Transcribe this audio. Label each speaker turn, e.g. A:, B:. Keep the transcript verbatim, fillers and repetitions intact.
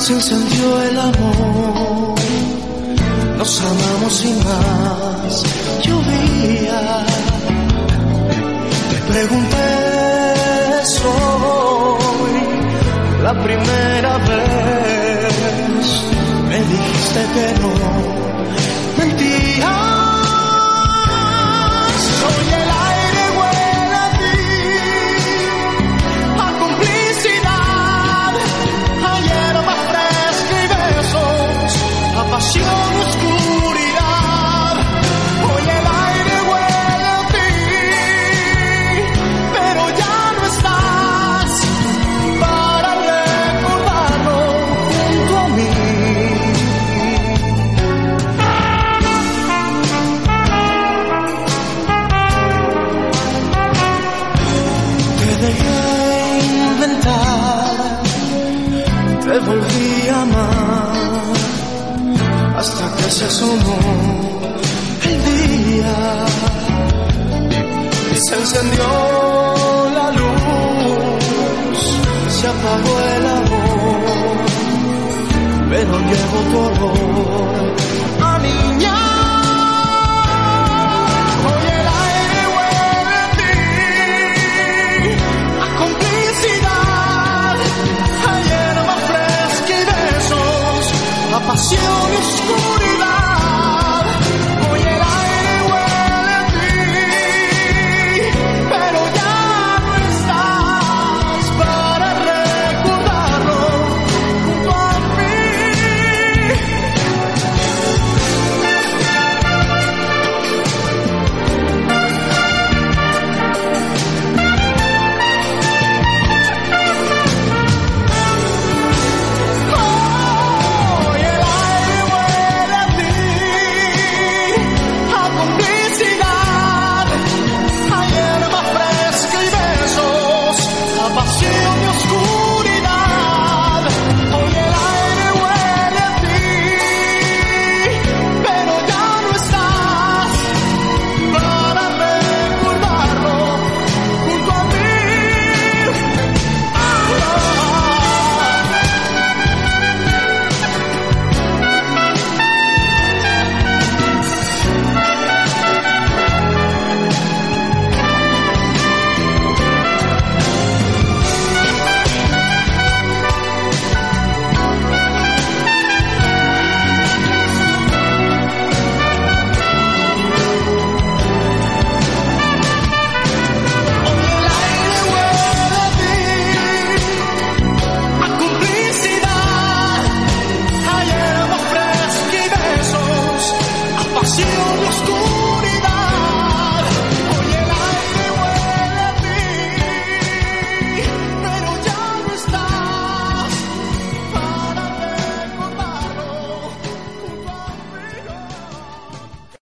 A: se encendió el amor, nos amamos sin más. Llovía, te pregunté soy la primera vez, me dijiste que no, mentías. Soy el aire, huele a ti, a complicidad, a hierba fresca y besos, a pasión, oscuridad. Hoy el aire huele a ti, pero ya no estás para recordarlo junto a mí. Te dejé inventar, te volví a amar, hasta que se asomó el día y se encendió la luz, se apagó el amor, pero llevo tu olor a niña.